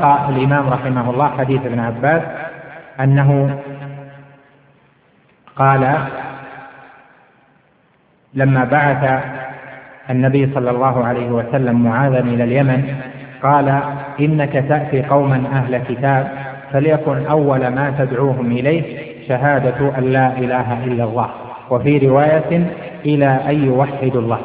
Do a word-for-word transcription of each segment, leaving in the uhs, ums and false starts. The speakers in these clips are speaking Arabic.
ساق الإمام رحمه الله حديث ابن عباس أنه قال لما بعث النبي صلى الله عليه وسلم معاذا إلى اليمن قال إنك تأتي قوما أهل كتاب فليكن أول ما تدعوهم إليه شهادة أن لا إله إلا الله، وفي رواية إلى أن يوحدوا الله.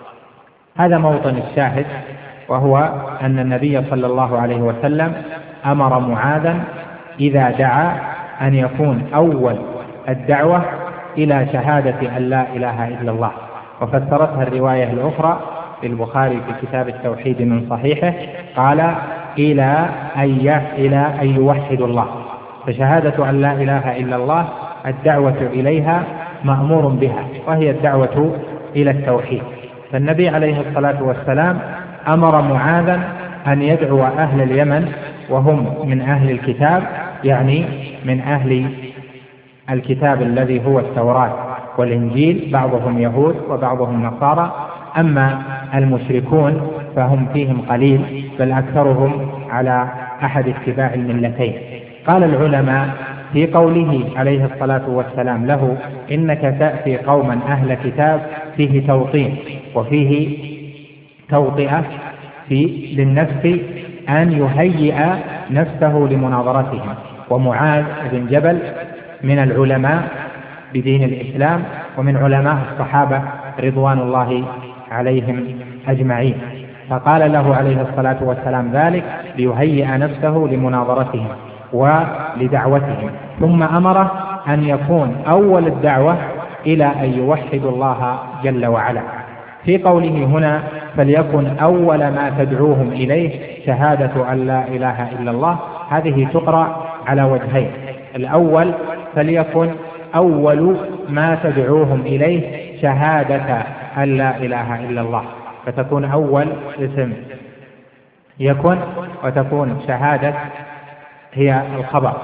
هذا موطن الشاهد، وهو أن النبي صلى الله عليه وسلم أمر معاذا إذا دعا أن يكون أول الدعوة إلى شهادة أن لا إله إلا الله، وفسرتها الرواية الأخرى في البخاري في كتاب التوحيد من صحيحه قال إلى أن إلى أن يوحدوا الله. فشهادة أن لا إله إلا الله الدعوة إليها مأمور بها، وهي الدعوة إلى التوحيد. فالنبي عليه الصلاة والسلام أمر معاذا أن يدعو أهل اليمن وهم من أهل الكتاب، يعني من أهل الكتاب الذي هو التوراة والإنجيل، بعضهم يهود وبعضهم نصارى، أما المشركون فهم فيهم قليل، بل أكثرهم على أحد اتباع الملتين. قال العلماء في قوله عليه الصلاة والسلام له إنك تأتي قوما أهل كتاب فيه توطين وفيه توطئة في للنفس أن يهيئ نفسه لمناظرتهم. ومعاذ بن جبل من العلماء بدين الإسلام ومن علماء الصحابة رضوان الله عليهم أجمعين، فقال له عليه الصلاة والسلام ذلك ليهيئ نفسه لمناظرتهم ولدعوتهم. ثم أمره أن يكون أول الدعوة إلى أن يوحدوا الله جل وعلا. في قوله هنا فليكن أول ما تدعوهم إليه شهادة أن لا إله إلا الله، هذه تقرأ على وجهين. الأول فليكن أول ما تدعوهم إليه شهادة أن لا إله إلا الله، فتكون أول اسم يكن، وتكون شهادة هي الخبر.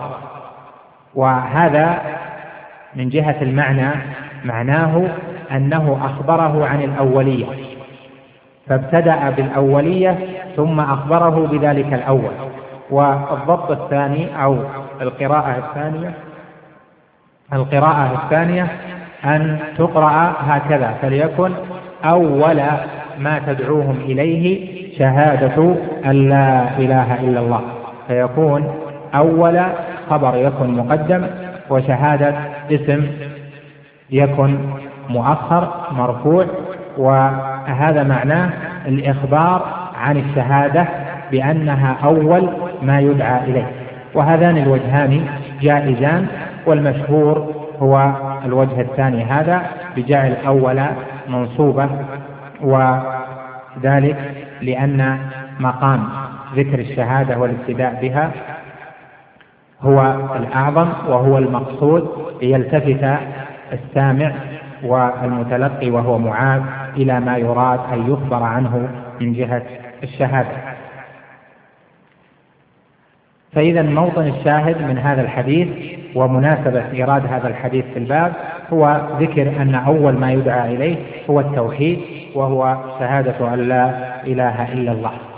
وهذا من جهة المعنى معناه أنه أخبره عن الأولية، فابتدأ بالأولية ثم أخبره بذلك الأول. والضبط الثاني أو القراءة الثانية القراءة الثانية أن تقرأ هكذا فليكن أول ما تدعوهم إليه شهادة أن لا إله إلا الله، فيكون أول خبر يكن مقدم، وشهادة اسم يكن مؤخر مرفوع. وهذا معناه الإخبار عن الشهادة بأنها أول ما يدعى إليه. وهذان الوجهان جائزان، والمشهور هو الوجه الثاني هذا بجعل أول منصوبة، وذلك لأن مقام ذكر الشهادة والابتداء بها هو الأعظم وهو المقصود، ليلتفت السامع والمتلقي وهو معاذ إلى ما يراد أن يخبر عنه من جهة الشهادة. فإذا موطن الشاهد من هذا الحديث ومناسبة إيراد هذا الحديث في الباب هو ذكر أن أول ما يدعى إليه هو التوحيد، وهو شهادة أن لا إله إلا الله.